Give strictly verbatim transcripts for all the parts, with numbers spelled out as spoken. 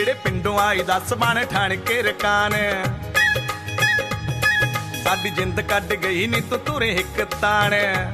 ਜਿਹੜੇ ਪਿੰਡੋਂ ਆਈ ਦਸ ਬਣ ਠਣ ਕੇ ਰਕਾਨ ਸਾਡੀ ਜਿੰਦ ਕੱਢ ਗਈ ਨੀ ਤੂੰ ਤੁਰੇ ਇੱਕ ਤਾਣ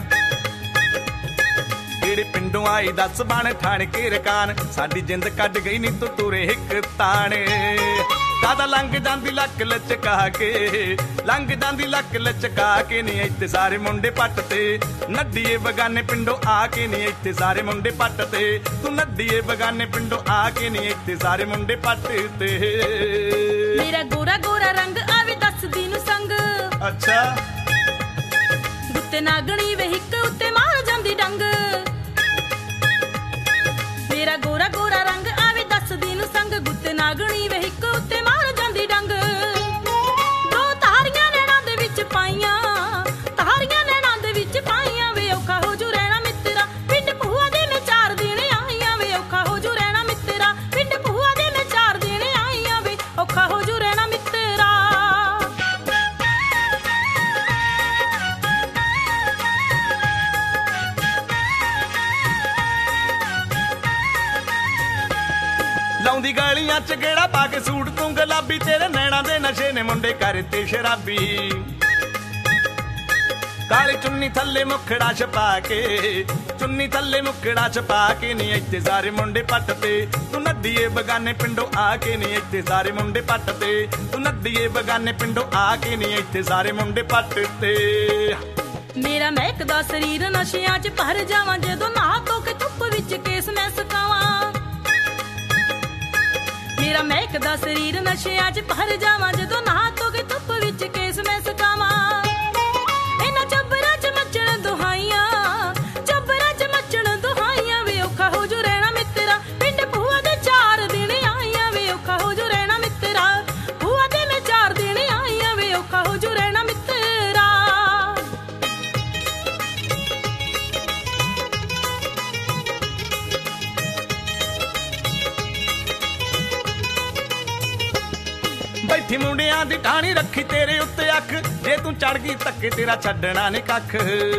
ਜਿਹੜੇ ਪਿੰਡੋਂ ਆਈ ਦਸ ਬਣ ਠਣ ਕੇ ਰਕਾਨ ਸਾਡੀ ਜਿੰਦ ਕੱਢ ਗਈ ਨੀ ਤੂੰ ਤੁਰੇ ਇੱਕ ਤਾਣ ਕਾਦਾ ਲੰਘ ਜਾਂਦੀ ਲੱਕ ਲਚਕਾ ਕੇ ਲੰਘ ਜਾਂਦੀ ਲੱਕ ਲਚਕਾ ਕੇ ਨੀ ਇੱਥੇ ਸਾਰੇ ਮੁੰਡੇ ਪੱਟ ਤੇ ਨੱਡੀਏ ਬਗਾਨੇ ਪਿੰਡੋਂ ਆ ਕੇ ਨੀ ਇੱਥੇ ਸਾਰੇ ਮੁੰਡੇ ਪੱਟ ਤੇ ਤੂੰ ਨੱਡੀਏ ਬਗਾਨੇ ਪਿੰਡੋਂ ਆ ਕੇ ਨੀ ਇੱਥੇ ਸਾਰੇ ਮੁੰਡੇ ਪੱਟ ਤੇ ਮੇਰਾ ਗੋਰਾ ਗੋਰਾ ਰੰਗ ਆਵੇ ਦੱਸਦੀ ਨੂੰ ਸੰਗ ਅੱਛਾ ਗੁੱਤੇ ਨਾਗਣੀ ਵੇ ਹਿੱਕ ਉੱਤੇ ਮਾਰ ਜਾਂਦੀ ਡੰਗ ਮੇਰਾ ਗੋਰਾ ਗੋਰਾ ਰੰਗ ਆਵੇ ਦੱਸਦੀ ਨੂੰ ਸੰਗ ਗੁੱਤੇ ਨਾਗਣੀ ਵੇ ਹਿੱਕ ਉੱਤੇ ਮਾਰ ਜਾਂਦੀ ਡੰਗ ਦੋ ਤਾਰੀਆਂ ਨੈਣਾਂ ਦੇ ਵਿੱਚ ਪਾਈਆਂ ਤਾਰੀਆਂ ਨੈਣਾਂ ਦੇ ਵਿੱਚ ਪਾਈਆਂ ਵੇ ਔਖਾ ਹੋ ਜੂ ਰਹਿਣਾ ਮਿੱਤਰਾ ਪਿੰਡ ਭੂਆ ਦੇ ਮੈਂ ਚਾਰ ਦਿਨ ਆਈਆਂ ਵੇ ਔਖਾ ਹੋ ਜੂ ਰਹਿਣਾ ਮਿੱਤਰਾ ਪਿੰਡ ਭੂਆ ਦੇ ਮੈਂ ਚਾਰ ਦਿਨ ਆਈਆਂ ਵੇ ਔਖਾ ਹੋ ਜੂ ਰਹਿਣਾ ਮਿੱਤਰਾ ਲਾਉਂਦੀ ਗਲੀਆਂ ਚ ਗੇੜਾ ਪਾ ਕੇ ਸੂਟ ਤੂੰ ਗੁਲਾਬੀ ਤੇਰੇ ਨੈਣਾਂ ਦੇ ਨਸ਼ੇ ਨੇ ਮੁੰਡੇ ਕਰਤੇ ਸ਼ਰਾਬੀ ਕਾਲੀ ਚੁੰਨੀ ਥੱਲੇ ਮੁਖੜਾ ਛਪਾ ਕੇ ਚੁੰਨੀ ਥੱਲੇ ਮੁਖੜਾ ਛਪਾ ਕੇ ਨੀ ਇੱਥੇ ਸਾਰੇ ਮੁੰਡੇ ਪੱਟ ਤੇ ਤੂੰ ਨੱਡੀਏ ਬਗਾਨੇ ਪਿੰਡੋਂ ਆ ਕੇ ਨੀ ਇੱਥੇ ਸਾਰੇ ਮੁੰਡੇ ਪੱਟ ਤੇ ਤੂੰ ਨੱਡੀਏ ਬਗਾਨੇ ਪਿੰਡੋਂ ਆ ਕੇ ਨੀ ਇੱਥੇ ਸਾਰੇ ਮੁੰਡੇ ਪੱਟ ਤੇ ਮੇਰਾ ਮਹਿਕਦਾ ਸਰੀਰ ਨਸ਼ਿਆਂ ਚ ਭਰ ਜਾਵਾਂ ਜਦੋਂ ਨਹਾ ਧੋ ਕੇ ਧੁੱਪ ਵਿੱਚ ਕੇਸ ਮੈਂ ਸੁਕਾਵਾਂ ਮੇਰਾ ਮਹਿਕਦਾ ਸਰੀਰ ਨਸ਼ਿਆਂ ਚ ਭਰ ਜਾਵਾਂ ਜਦੋਂ ਨਹਾ ਧੋ ਕੇ ਧੁੱਪ ਵਿੱਚ ਕੇਸ ਮੈਂ ਸੁਕਾਵਾਂ ਇਹਨਾਂ ਚੱਬਰਾਂ ਚ ਮੱਚਣ ਦੁਹਾਈਆਂ ਚੱਬਰਾਂ ਚ ਮੱਚਣ ਦੁਹਾਈਆਂ ਵੇ ਔਖਾ ਹੋ ਜੂ ਰਹਿਣਾ ਮਿੱਤਰਾ ਪਿੰਡ ਭੂਆ ਦੇ ਚਾਰ ਦਿਨ ਆਈਆਂ ਵੇ ਔਖਾ ਹੋ ਜੂ ਰਹਿਣਾ ਮਿੱਤਰਾ ਭੂਆ ਦੇ ਮੈਂ ਚਾਰ ਦਿਨ ਆਈਆਂ ਵੇ ਔਖਾ ਹੋ ਜੂ ਰਹਿਣਾ ਮਿੱਤਰਾ ਬੈਠੀ ਮੁੰਡਿਆਂ ਦੀ ਟਾਣੀ ਰੱਖੀ ਤੇਰੇ ਉੱਤੇ ਅੱਖ ਜੇ ਤੂੰ ਚੜ ਗਈ ਧੱਕੇ ਤੇਰਾ ਛੱਡਣਾ ਨੀ ਕੱਖ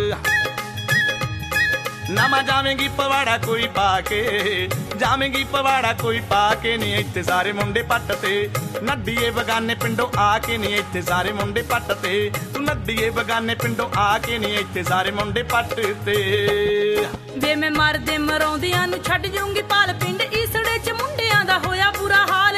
ਨਾਮਾ ਜਾਵੇਂਗੀ ਪਵਾੜਾ ਕੋਈ ਪਾ ਕੇ ਜਾਵੇਂਗੀ ਪਵਾੜਾ ਕੋਈ ਪਾ ਕੇ ਨੀ ਇੱਥੇ ਸਾਰੇ ਮੁੰਡੇ ਪੱਟ ਤੇ ਨੱਡੀਏ ਬਗਾਨੇ ਪਿੰਡੋਂ ਆ ਕੇ ਨੀ ਇੱਥੇ ਸਾਰੇ ਮੁੰਡੇ ਪੱਟ ਤੇ ਤੂੰ ਨੱਡੀਏ ਬਗਾਨੇ ਪਿੰਡੋਂ ਆ ਕੇ ਨੀ ਇੱਥੇ ਸਾਰੇ ਮੁੰਡੇ ਪੱਟ ਤੇ ਵੇ ਮੈਂ ਮਰਦੇ ਮਰਾਉਂਦਿਆਂ ਨੂੰ ਛੱਡ ਜਾਊਂਗੀ ਪਾਲ ਪਿੰਡ ਈਸੜੇ ਚ ਮੁੰਡਿਆਂ ਦਾ ਹੋਇਆ ਬੁਰਾ ਹਾਲ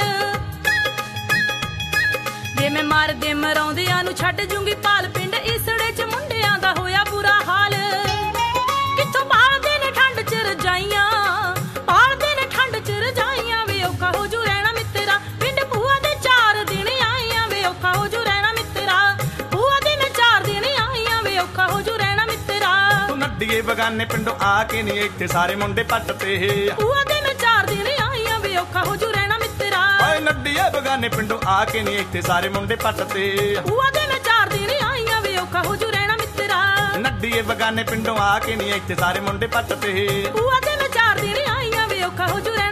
ਜੇ ਮੈਂ ਮਰਦੇ ਮਰਾਉਂਦਿਆਂ ਨੂੰ ਛੱਡ ਜੂੰਗੀ ਪਾਲ ਪਿੰਡ ਈਸੜੇ ਚ ਮੁੰਡਿਆਂ ਦਾ ਹੋਇਆ ਬੁਰਾ ਹਾਲ ਕਿੱਥੋਂ ਪਾਲਦੇ ਨੇ ਠੰਡ ਚ ਰਜਾਈਆਂ ਪਾਲਦੇ ਨੇ ਠੰਡ ਚ ਰਜਾਈਆਂ ਵੇ ਔਖਾ ਹੋ ਜੂ ਰਹਿਣਾ ਮਿੱਤਰਾ ਪਿੰਡ ਭੂਆ ਦੇ ਚਾਰ ਦਿਨ ਆਈਆਂ ਵੇ ਔਖਾ ਹੋ ਜੂ ਰਹਿਣਾ ਮਿੱਤਰਾ ਭੂਆ ਦੇ ਮੈਂ ਚਾਰ ਦਿਨ ਆਈਆਂ ਵੇ ਔਖਾ ਹੋ ਜੂ ਰਹਿਣਾ ਮਿੱਤਰਾ ਤੂੰ ਨੱਡੀਏ ਬਗਾਨੇ ਪਿੰਡੋਂ ਆ ਕੇ ਨੀ ਇੱਥੇ ਸਾਰੇ ਮੁੰਡੇ ਪੱਟ ਤੇ ਭੂਆ ਦੇ ਮੈਂ ਚਾਰ ਦਿਨ ਆਈਆਂ ਵੇ ਔਖਾ ਹੋ ਜੂ ਰਹਿਣਾ ਮਿੱਤਰਾ ਓਏ ਨੱਡੀਏ ਬਗਾਨੇ ਪਿੰਡੋਂ ਆ ਕੇ ਨੀ ਇੱਥੇ ਸਾਰੇ ਮੁੰਡੇ ਪੱਟ ਤੇ ਭੂਆ ਦੇ ਮੈਂ ਚਾਰ ਦਿਨ ਆਈਆਂ ਵੇ ਔਖਾ ਹੋ ਜੂ ਰਹਿਣਾ ਮਿੱਤਰਾ ਨੱਡੀਏ ਬਗਾਨੇ ਪਿੰਡੋਂ ਆ ਕੇ ਨੀ ਇੱਥੇ ਸਾਰੇ ਮੁੰਡੇ ਪੱਟ ਤੇ ਭੂਆ ਦੇ ਮੈਂ ਚਾਰ ਦਿਨ ਆਈਆਂ ਵੇ ਔਖਾ ਹੋ ਜੂ